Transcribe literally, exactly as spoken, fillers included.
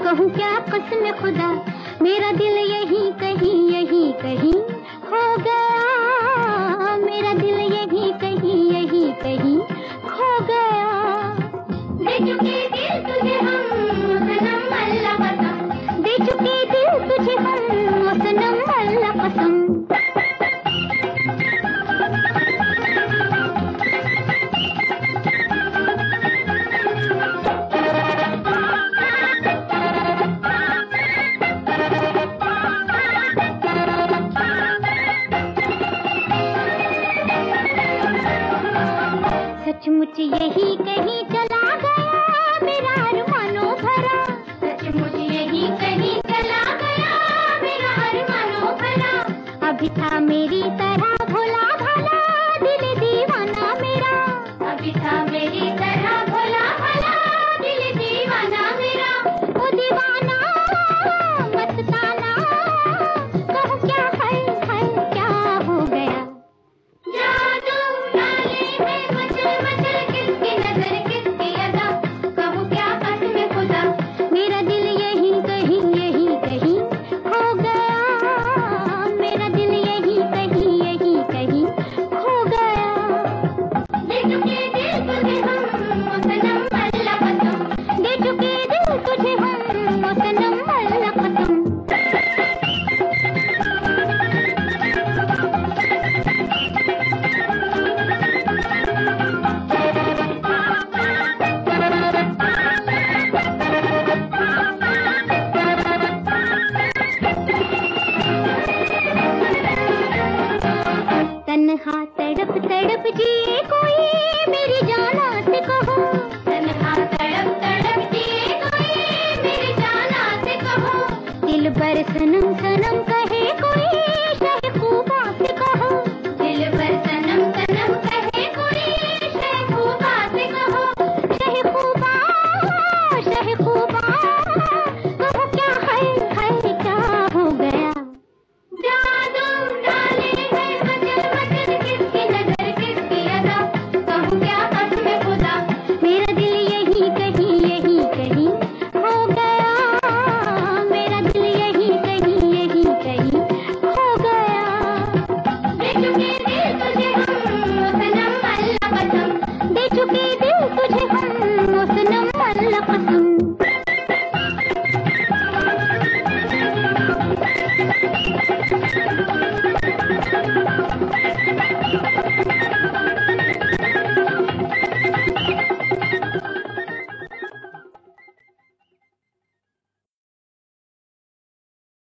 कहूँ क्या कसम खुदा, मेरा दिल यही कहीं यही कहीं खो गया, मेरा दिल यही कहीं यही कहीं खो गया। दे चुके दिल तुझे हम सनम अल्लाह कसम, दे चुके दिल तुझे हम सनम अल्लाह कसम। सचमुच यही कहीं चला गया मेरा अरमानों भरा, सचमुच यही कहीं चला गया मेरा अरमानों भरा। अभी था मेरी तरह भोला भाला दिल दीवाना मेरा, अभी था मेरी तरह भोला भाला दिल दीवाना मेरा। ओ दीवाना मस्ताना कहूँ क्या है है क्या हो गया, जादू डाले में मचल मचल किसकी नजर किसकी अदा, कहूँ क्या कसम खुदा, मेरा दिल यही कहीं यही कहीं खो गया, मेरा दिल यही कहीं यही कहीं खो गया। दे चुके दिल तुझे हम सनम अल्लाह कसम, दे चुके दिल तुझे हम सनम अल्लाह कसम। तन्हा तड़प तड़प जिए कोई मेरी जाना से कहो, तन्हा तड़प तड़प जिए कोई मेरी जाना से कहो। दिल पर सनम सनम का